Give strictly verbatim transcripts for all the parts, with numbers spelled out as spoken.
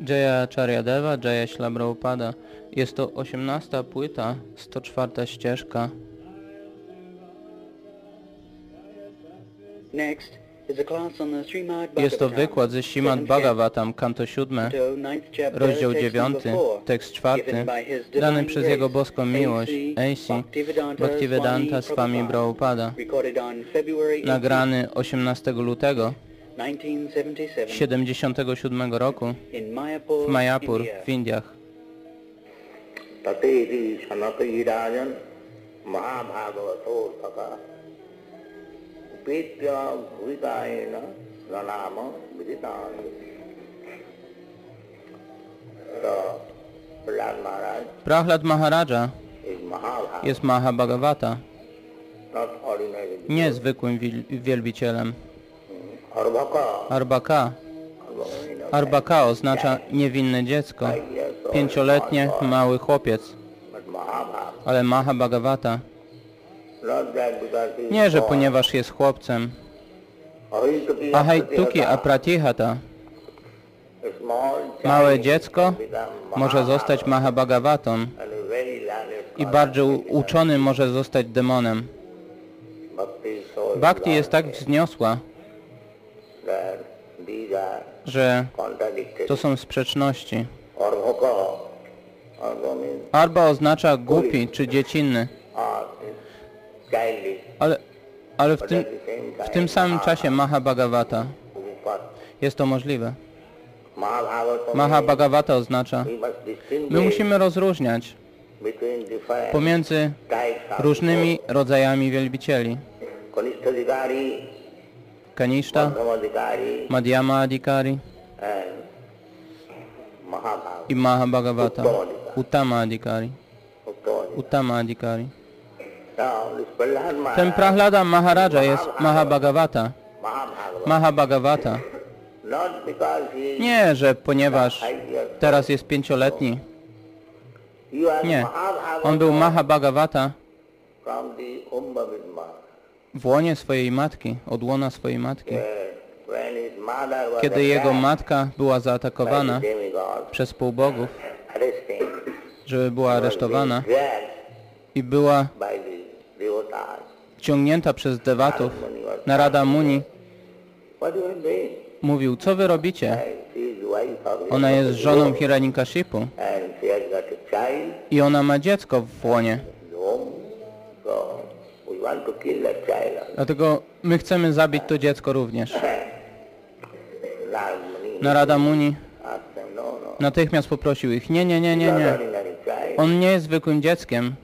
Jaya Acharyadeva, Jaya Śrīla Prabhupada. Jest to osiemnasta płyta, sto czwarta ścieżka. Jest to wykład ze Śrīmad Bhagavatam, kanto siódme, rozdział dziewiąty, tekst czwarty, dany przez Jego boską miłość, A C Bhaktivedanta Swami Prabhupada, nagrany osiemnastego lutego siedemdziesiątego siódmego roku w Mayapur w Indiach. Prahlad Maharaja jest Mahabhagavata, nie zwykłym wielbicielem. Arbaka. Arbaka oznacza niewinne dziecko, pięcioletnie mały chłopiec. Ale Mahabhagavata nie, że ponieważ jest chłopcem. Ahaituki Apratihata, małe dziecko może zostać Mahabhagavatą i bardzo uczony może zostać demonem. Bhakti jest tak wzniosła, że to są sprzeczności. Arba oznacza głupi czy dziecinny, ale, ale w, tym, w tym samym czasie Mahabhagavata jest to możliwe. Mahabhagavata oznacza, my musimy rozróżniać pomiędzy różnymi rodzajami wielbicieli. Kanishta, Madhyama Adhikari i Mahabhagavata, Uttama Adhikari. Uttama Adhikari. Ten Prahlada Maharaja jest Mahabhagavata. Mahabhagavata. Nie, że ponieważ teraz jest pięcioletni. Nie. On był Mahabhagavata w łonie swojej matki, od łona swojej matki. Kiedy jego matka była zaatakowana przez półbogów, żeby była aresztowana i była ciągnięta przez dewatów, Narada Muni mówił, co wy robicie? Ona jest żoną Hiranyakashipu i ona ma dziecko w łonie. Dlatego my chcemy zabić to dziecko również. Narada Muni natychmiast poprosił ich, nie, nie, nie, nie, nie. On nie jest zwykłym dzieckiem.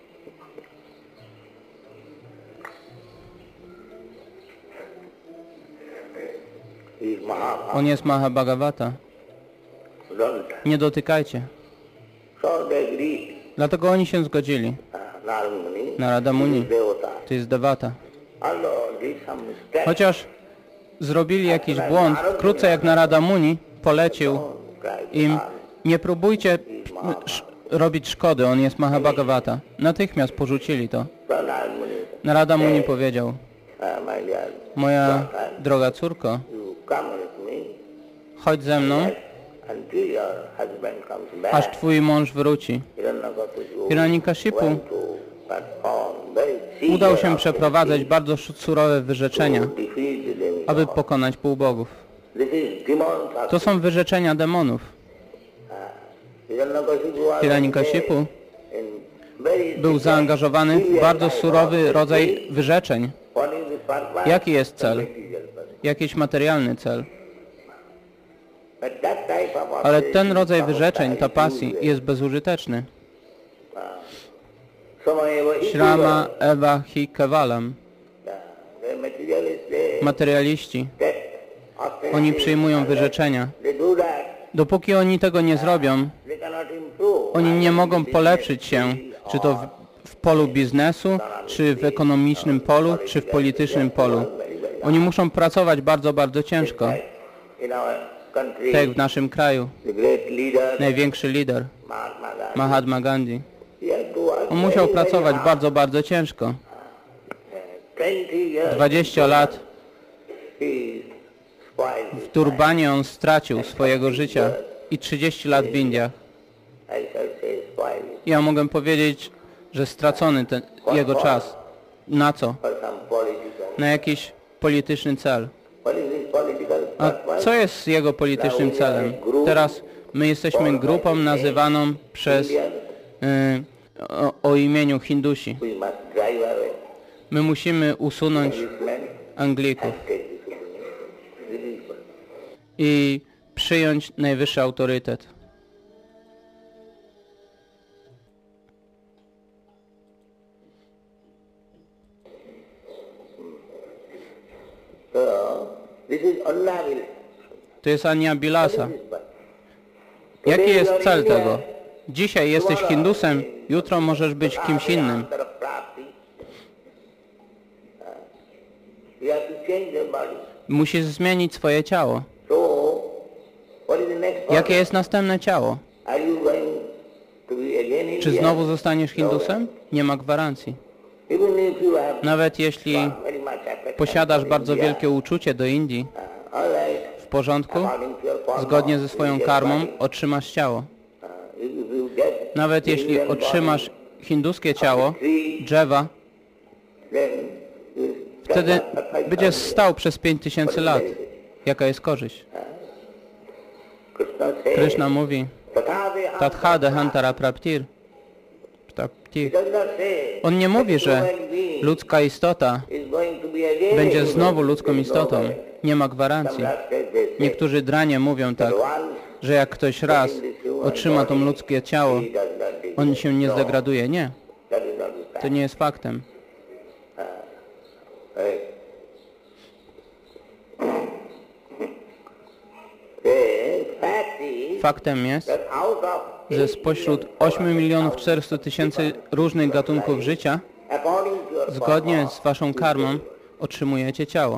On jest Mahabhagavata. Nie dotykajcie. Dlatego oni się zgodzili. Narada Muni to jest Devata. Chociaż zrobili jakiś błąd, wkrótce jak Narada Muni polecił im, nie próbujcie robić szkody, on jest Mahabhagavata. Natychmiast porzucili to. Narada Muni powiedział, moja droga córko, chodź ze mną, aż twój mąż wróci. Hiranyakashipu udał się przeprowadzać bardzo surowe wyrzeczenia, aby pokonać półbogów. To są wyrzeczenia demonów. Hiranyakashipu był zaangażowany w bardzo surowy rodzaj wyrzeczeń. Jaki jest cel? Jakiś materialny cel. Ale ten rodzaj wyrzeczeń, ta pasji, jest bezużyteczny. Shrama eva hi kevalam. Materialiści, oni przyjmują wyrzeczenia. Dopóki oni tego nie zrobią, oni nie mogą polepszyć się, czy to w, w polu biznesu, czy w ekonomicznym polu, czy w politycznym polu. Oni muszą pracować bardzo, bardzo ciężko. Tak jak w naszym kraju, największy lider, Mahatma Gandhi. On musiał pracować bardzo, bardzo ciężko. dwadzieścia lat w turbanie on stracił swojego życia i trzydzieści lat w Indiach. Ja mogę powiedzieć, że stracony ten jego czas. Na co? Na jakiś polityczny cel. A co jest jego politycznym celem? Teraz my jesteśmy grupą nazywaną przez y, o, o imieniu Hindusi. My musimy usunąć Anglików i przyjąć najwyższy autorytet. To jest Anya Bilasa. Jaki jest cel tego? Dzisiaj jesteś Hindusem, jutro możesz być kimś innym. Musisz zmienić swoje ciało. Jakie jest następne ciało? Czy znowu zostaniesz Hindusem? Nie ma gwarancji. Nawet jeśli posiadasz bardzo wielkie uczucie do Indii, w porządku, zgodnie ze swoją karmą otrzymasz ciało. Nawet jeśli otrzymasz hinduskie ciało, drzewa, wtedy będziesz stał przez pięć tysięcy lat. Jaka jest korzyść? Krishna mówi, Tatha dehantara praptir. On nie mówi, że ludzka istota będzie znowu ludzką istotą. Nie ma gwarancji. Niektórzy dranie mówią tak, że jak ktoś raz otrzyma to ludzkie ciało, on się nie zdegraduje. Nie. To nie jest faktem. Faktem jest, że spośród ośmiu milionów czterystu tysięcy różnych gatunków życia, zgodnie z waszą karmą, otrzymujecie ciało.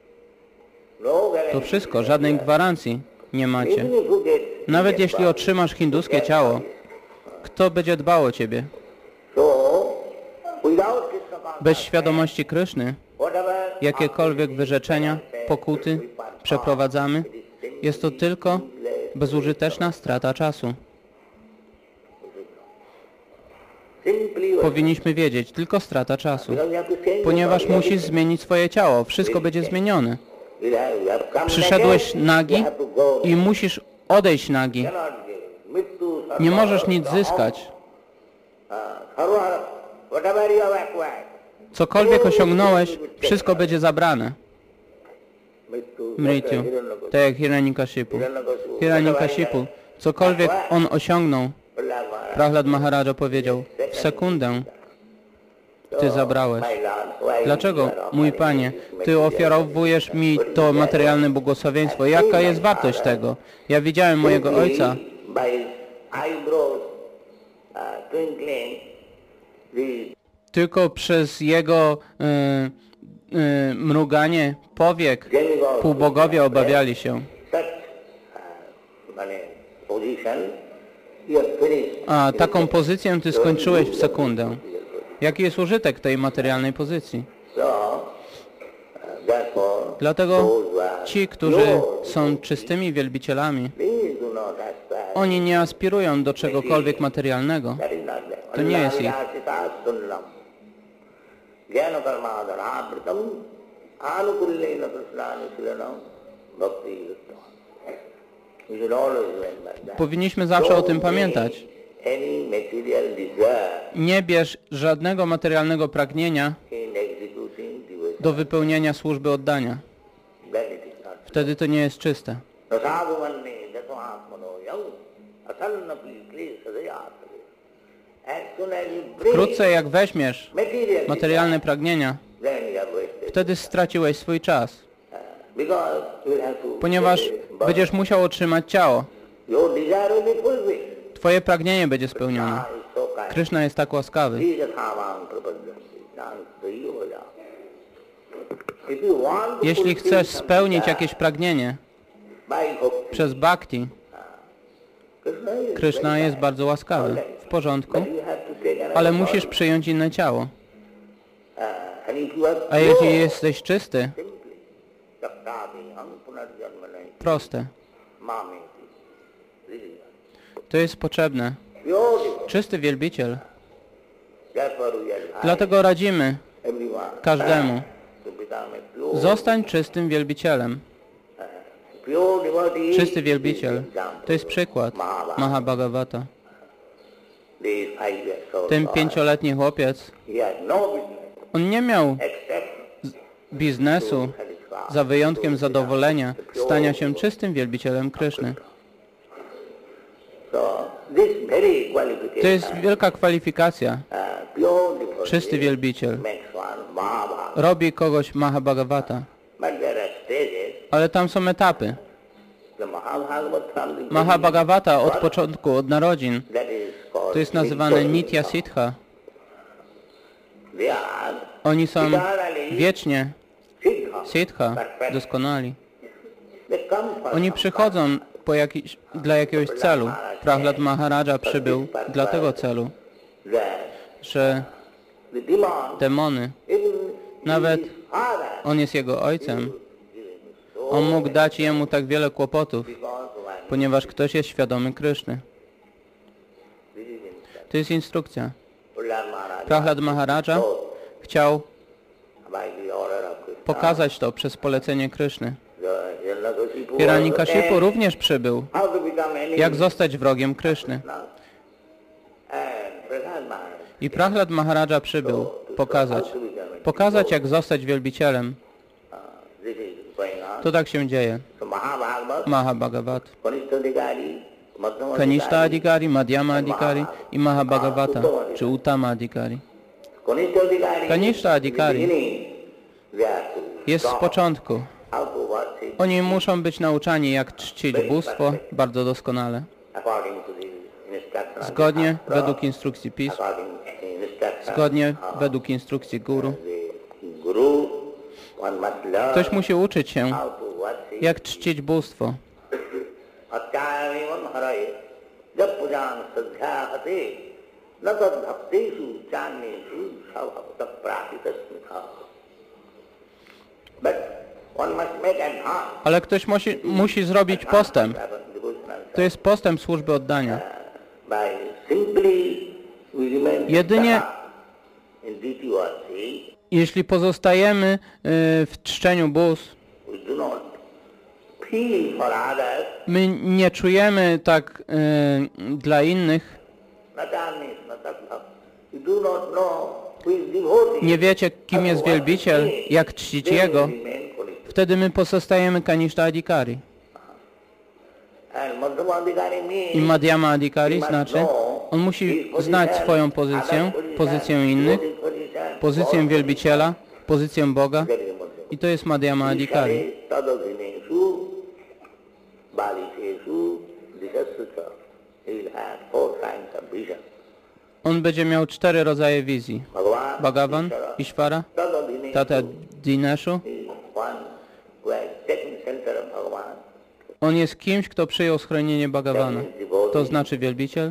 To wszystko, żadnej gwarancji nie macie. Nawet jeśli otrzymasz hinduskie ciało, kto będzie dbał o ciebie? Bez świadomości Kryszny, jakiekolwiek wyrzeczenia, pokuty przeprowadzamy, jest to tylko bezużyteczna strata czasu. Powinniśmy wiedzieć, tylko strata czasu. Ponieważ musisz zmienić swoje ciało, wszystko będzie zmienione. Przyszedłeś nagi i musisz odejść nagi. Nie możesz nic zyskać. Cokolwiek osiągnąłeś, wszystko będzie zabrane. Mrityu. Tak jak Hiranyakashipu. Hiranyakashipu. Cokolwiek on osiągnął, Prahlad Maharaja powiedział, w sekundę Ty zabrałeś. Dlaczego, mój Panie, Ty ofiarowujesz mi to materialne błogosławieństwo? Jaka jest wartość tego? Ja widziałem mojego ojca. Tylko przez jego y, y, mruganie powiek półbogowie obawiali się. A taką pozycję Ty skończyłeś w sekundę. Jaki jest użytek tej materialnej pozycji? Dlatego ci, którzy są czystymi wielbicielami, oni nie aspirują do czegokolwiek materialnego. To nie jest ich. Powinniśmy zawsze o tym pamiętać. Nie bierz żadnego materialnego pragnienia do wypełnienia służby oddania. Wtedy to nie jest czyste. Wkrótce jak weźmiesz materialne pragnienia, wtedy straciłeś swój czas. Ponieważ będziesz musiał otrzymać ciało. Twoje pragnienie będzie spełnione. Kryszna jest tak łaskawy. Jeśli chcesz spełnić jakieś pragnienie przez bhakti, Kryszna jest bardzo łaskawy. W porządku. Ale musisz przyjąć inne ciało. A jeśli jesteś czysty, proste. To jest potrzebne. Pure devotee. Czysty wielbiciel. Therefore we advise Dlatego radzimy everyone każdemu, to become a pure, zostań czystym wielbicielem. pure devotee. Czysty wielbiciel. To jest przykład Mahabhagavata. This five years old Ten boy, pięcioletni chłopiec, he had no business on nie miał except biznesu satisfy. za wyjątkiem zadowolenia stania się czystym wielbicielem Kryszny. So this very qualification, To jest wielka kwalifikacja. uh, pure devotee, Czysty wielbiciel makes one Mahabharata. robi kogoś Mahabhagavata. But there are stages. Ale tam są etapy. The Mahabharata from the Mahabhagavata od początku, od narodzin, that is called to jest nazywane Nitya Siddha. They are Oni są wiecznie siddha, Siddha, doskonali. they come for Oni przychodzą po jakiś, dla jakiegoś celu. Prahlad Maharaja przybył dla tego celu, that że the demon, demony, even nawet his father, on jest jego ojcem, on mógł dać jemu tak wiele kłopotów, because one ponieważ ktoś jest świadomy Kryszny. this is instruction. To jest instrukcja. Prahlad Maharaj Prahlad Maharaja chciał by the order of Krishna. pokazać to przez polecenie Kryszny. The Hiranyakashipu Hiranyakashipu also również przybył. how to become enemy. Jak zostać wrogiem Kryszny. Now, and Prahlad Maharaj I Prahlad Maharaja przybył pokazać. Pokazać, jak zostać wielbicielem. uh, this is going on. To tak się dzieje. So Mahabharata, Mahabhagavat. Kanishthadikari, Madhyama Kanishta Adhikari, Adhikari, Madhyama Adhikari i Mahabhagavata, czy Uttama Adhikari. Kanishthadikari, Kanishta Adhikari in the beginning, they are to jest z talk początku. how to worship Oni muszą być nauczani, jak czcić bóstwo bardzo doskonale. according to the instruction of Zgodnie the Shastra, według instrukcji Pism, according to the instruction zgodnie of według instrukcji Guru. the Guru, one must learn Ktoś musi uczyć się, how to worship. jak czcić bóstwo. Atyāyavam haraye, jappujan sadhyāhate, natad bhaktesu chānyesu savhakta prātitasmitha. But one must make advance. Ale ktoś musi, musi zrobić postęp. To jest postęp służby oddania. By simply we remain Jedynie in deity worship, jeśli pozostajemy y, w czczeniu bóstw, we do not feel for others, my nie czujemy tak y, dla innych, natānis, natatbhak. We do not know who is devotee. nie wiecie, kim jest wielbiciel, jak czcić Jego, wtedy my pozostajemy Kanishta Adhikari. And Madhyama Adhikari I means Madhyama Adhikari znaczy, on musi znać swoją pozycję, pozycję innych, pozycję wielbiciela, pozycję Boga, i to jest Madhyama Adhikari. Tadadhineshu, Baliseshu, Disasucha. He will have four kinds of vision. On będzie miał cztery rodzaje wizji. Bhagavan, Bhagavan, Ishvara, Ishvara, Tadadhineshu Tata Dineshu. is one who has taken center of Bhagavan. On jest kimś, kto przyjął schronienie Bhagavana. To znaczy wielbiciel.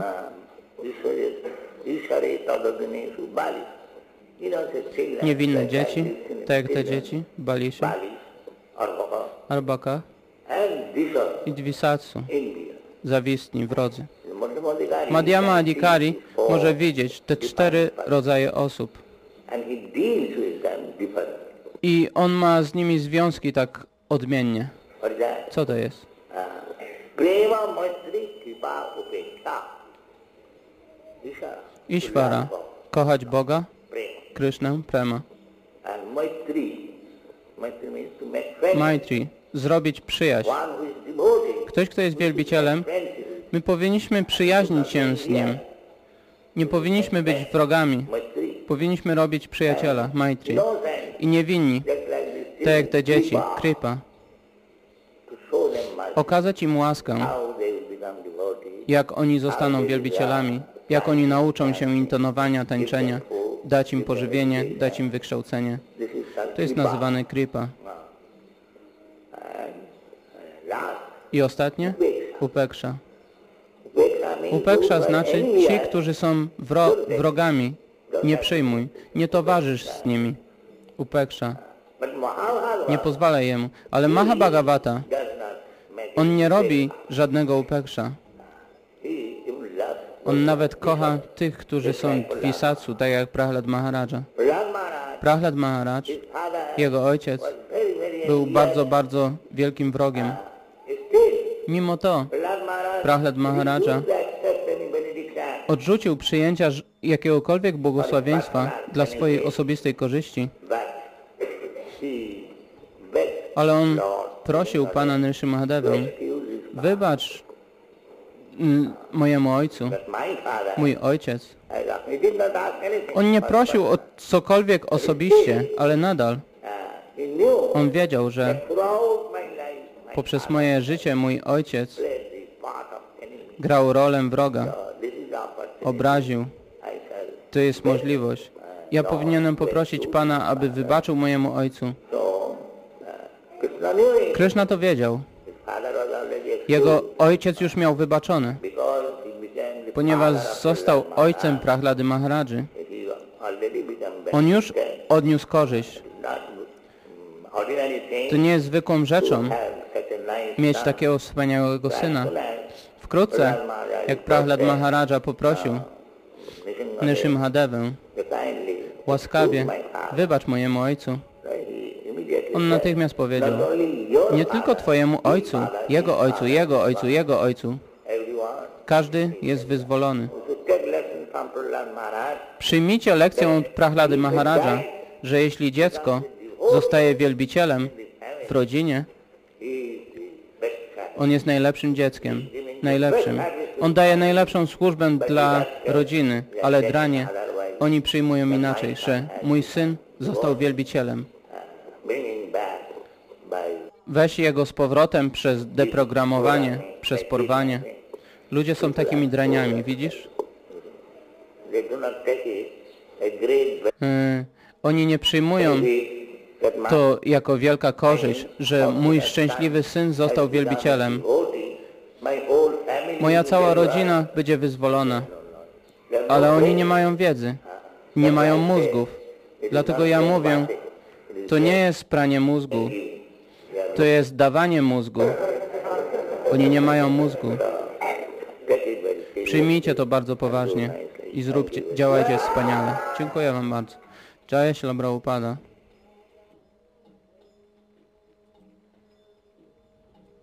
Ishvare Tadadhineshu, Balis. You know, it's still like Niewinne that, dzieci, like this, tak jak te children, dzieci, Baliszy, Balis, Arbaka, Arbaka and Disa, i Dvisatsu, India. zawistni, wrodzy. Madhyama Adhikari Madhyama can Adhikari see four może widzieć te cztery rodzaje osób. and he deals with them different. I on ma z nimi związki tak odmiennie. What is that? Co to jest? Uh, Prema Maitri Kripa Upeksha. Ishvara. Ishvara, kochać Boga, Prema. Krishnę, Prema. And Maitri. Maitri means to make friends. Maitri, zrobić przyjaźń. One who is devoted. Ktoś, kto jest wielbicielem, Friendship. my powinniśmy przyjaźnić się z nim. Nie powinniśmy być wrogami. Maitri. Powinniśmy robić przyjaciela, Maitri. No sense. I niewinni, Just like this tak jak te dzieci, Kripa, Kripa. to show them mercy. Okazać im łaskę, How they will become devotees. jak oni zostaną wielbicielami, jak oni nauczą się intonowania, tańczenia, dać im pożywienie, dać im wykształcenie. This is called To jest Kripa. nazywane Kripa. And uh, last, I ostatnie? Upeksha. Upeksha means Upeksha those who are znaczy envious. ci, którzy są wro wrogami. Nie przyjmuj, nie towarzysz z nimi. Upeksha. But Mahabharata Nie pozwalaj jemu. Ale Mahabhagavata, does not make on nie it robi żadnego upeksha. On nawet kocha tych, którzy są w Visatsu, tak jak Prahlad Maharaja. Prahlad Maharaj, Prahlad Maharaj, his father, jego ojciec, was very, very był angry. bardzo, bardzo wielkim wrogiem. Still, Mimo to Prahlad Maharaj Prahlad Maharaja refused to accept any benediction. odrzucił przyjęcia ż- jakiegokolwiek błogosławieństwa dla swojej osobistej korzyści, But he begged ale on Lord, prosił Pana Nrsimhadevę, excuse his wybacz mm, mojemu ojcu, but my father. mój ojciec. He did not ask anything. On nie but- prosił o cokolwiek osobiście, ale nadal Uh, he knew on wiedział, że that throughout my life, my poprzez moje życie mój ojciec played the part of enemy. grał rolę wroga, So this is the opportunity. obraził. I felt. To jest możliwość. Ja powinienem poprosić Pana, aby wybaczył mojemu ojcu. So uh, Krishna knew it. Krishna to wiedział. His father was already excused Jego ojciec już miał wybaczone, because he became the ponieważ father of został Prahlad ojcem Prahlady Maharadży. He already become On już beneficent. odniósł korzyść. Not mm, ordinary thing To nie jest zwykłą rzeczą to have such a nice mieć son. takiego wspaniałego syna. As soon as Wkrótce, jak Prahlad Maharadża poprosił Nrsimha Nrsimhadevę, to kindly łaskawie, excuse my father, wybacz mojemu ojcu, he immediately on said, natychmiast powiedział, not only your nie tylko father, Twojemu ojcu, jego ojcu, jego ojcu, jego ojcu, everyone, każdy jest wyzwolony. we should take lesson from Prahlad Maharaj. Przyjmijcie lekcję od Prahlady Maharadża, że jeśli dziecko zostaje wielbicielem w rodzinie, He is the best child. on jest najlepszym dzieckiem, najlepszym. On daje najlepszą służbę dla rodziny, ale dranie oni przyjmują inaczej, że mój syn został wielbicielem. Bring him back by Weź jego z powrotem przez deprogramowanie, przez porwanie. Ludzie są takimi draniami, widzisz? they do not take it a great Yy, oni nie przyjmują benefit that my to jako wielka korzyść, że mój szczęśliwy syn został wielbicielem. devotee, my whole family Moja will cała get rodzina będzie wyzwolona, They have no ale oni brain. nie mają wiedzy, nie mają mózgów. Dlatego ja mówię, to nie jest pranie mózgu, to jest dawanie mózgu. Oni nie mają mózgu. Take it very seriously. Przyjmijcie to bardzo poważnie i zróbcie, działajcie wspaniale. Dziękuję Wam bardzo. Jaya Śrila Prabhupada.